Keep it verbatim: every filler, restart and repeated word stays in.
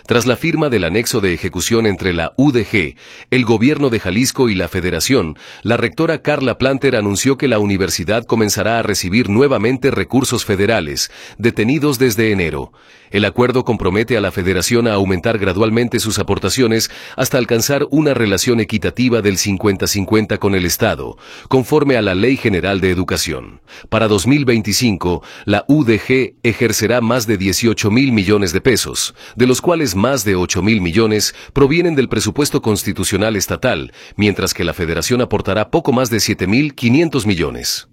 Tras la firma del anexo de ejecución entre la U D G, el Gobierno de Jalisco y la Federación, la rectora Carla Planter anunció que la universidad comenzará a recibir nuevamente recursos federales, detenidos desde enero. El acuerdo compromete a la Federación a aumentar gradualmente sus aportaciones hasta alcanzar una relación equitativa del cincuenta cincuenta con el Estado, conforme a la Ley General de Educación. Para dos mil veinticinco, la U D G ejercerá más de dieciocho mil millones de pesos, de los cuales más de ocho mil millones provienen del presupuesto constitucional estatal, mientras que la Federación aportará poco más de siete mil quinientos millones.